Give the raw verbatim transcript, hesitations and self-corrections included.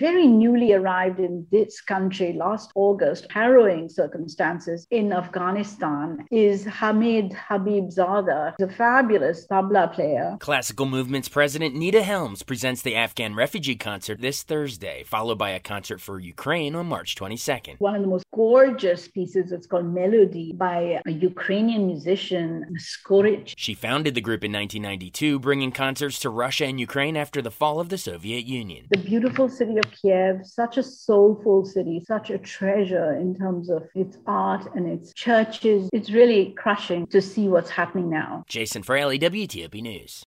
very newly arrived in this country last August, harrowing circumstances in Afghanistan, is Hamid Habibzada, a fabulous tabla player. Classical Movement's president Nita Helms presents the Afghan refugee concert this Thursday, followed by a concert for Ukraine on March twenty-second. One of the most gorgeous pieces, it's called Melody, by a Ukrainian musician, Skorich. She founded the group in nineteen ninety-two, bringing concerts to Russia and Ukraine after the fall of the Soviet Union. The beautiful city of Kiev, such a soulful city, such a treasure in terms of its art and its churches. It's really crushing to see what's happening now. Jason Fraley, W T O P News.